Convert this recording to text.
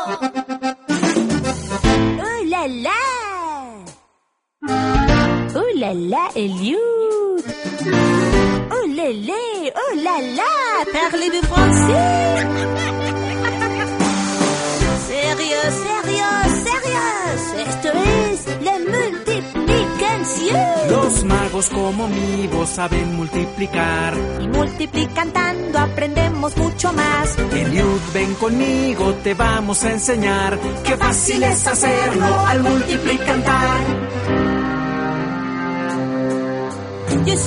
¡Oh, la, la! ¡Oh, la, la, Eliud! ¡Oh, lélé! ¡Oh, la, la! Parlez-vous français? Sérieux, sérieux, sérieux. Esto es la multiplicación. Los magos como mi voz saben multiplicar. Y multiplicando aprendemos mucho más. Eliud, ven conmigo, te vamos a enseñar. Qué fácil es hacerlo al multiplicar.